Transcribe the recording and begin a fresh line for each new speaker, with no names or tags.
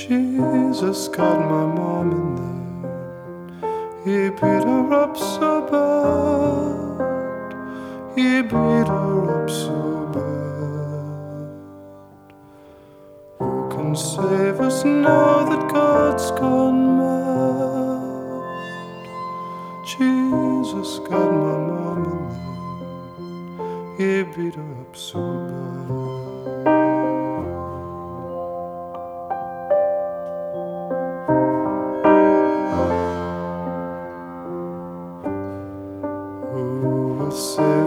Jesus got my mom in there. He beat her up so bad. He beat her up so bad. Who can save us now that God's gone mad? Jesus got my mom in there. He beat her up so bad.